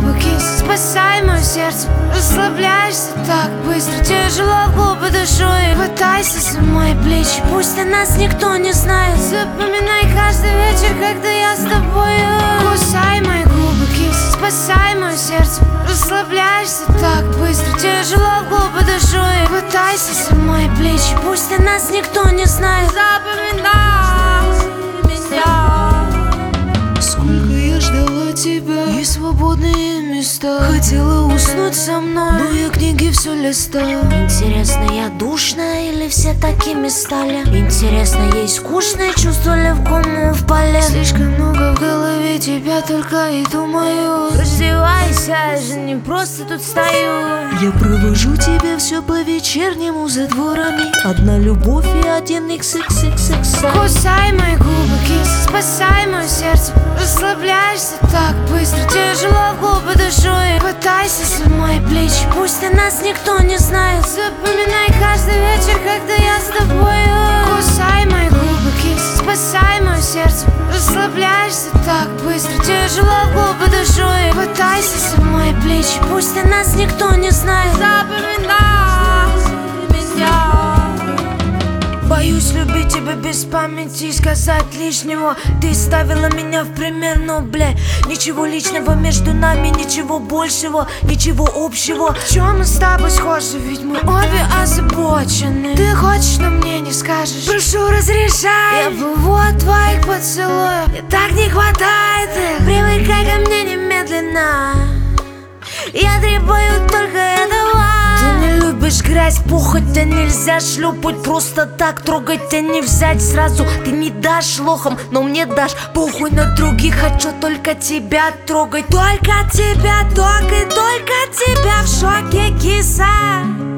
губы, кис, спасай мое сердце. Расслабляешься так быстро, тяжело в губы душой. Хватайся за мои плечи, пусть о нас никто не знает. Запоминай каждый вечер, когда я с тобою. Кусай мои губы, кис, спасай мое сердце. Расслабляешься так быстро, тяжело в губы душой. Хватайся за мои плечи, пусть о нас никто не знает. Запоминай меня. Сколько я ждала тебя и свободные места. Хотела уснуть со мной, но я книги все листаю. Интересно, я душная или все такими стали? Интересно, ей скучно, чувства ли в кому впали? Слишком много в голове тебя только и думаю. Раздевайся, я же не просто тут стою. Я провожу тебя все по-вечернему за дворами. Одна любовь и один XXXX. Кусай мои губы, кис, спасай мое сердце. Расслабляешься так быстро, тяжело в губы душой. Хватайся за мои плечи, пусть о нас никто не знает. Запоминай каждый вечер, когда я с тобою. Кусай мои губы, кис, спасай мое сердце. Расслабляешься так быстро, тяжело в губы душой. Хватайся за мои плечи, пусть о нас никто не знает. Запоминай меня. Боюсь любить тебя без памяти и сказать лишнего. Ты ставила меня в пример, но, бля, ничего личного между нами, ничего большего, ничего общего. В чем мы с тобой схожи, ведь мы обе озабочены. Ты хочешь, но мне не скажешь. Прошу, разрешай. Я плыву от твоих поцелуев, мне так не хватает их. Привыкай ко мне немедленно, я требую только этого. Ты не любишь грязь, похоть, а нельзя шлепать просто так, трогать, а не взять сразу. Ты не дашь лохом, но мне дашь. Похуй на других, хочу только тебя трогать. Только тебя, только тебя в шоке, киса.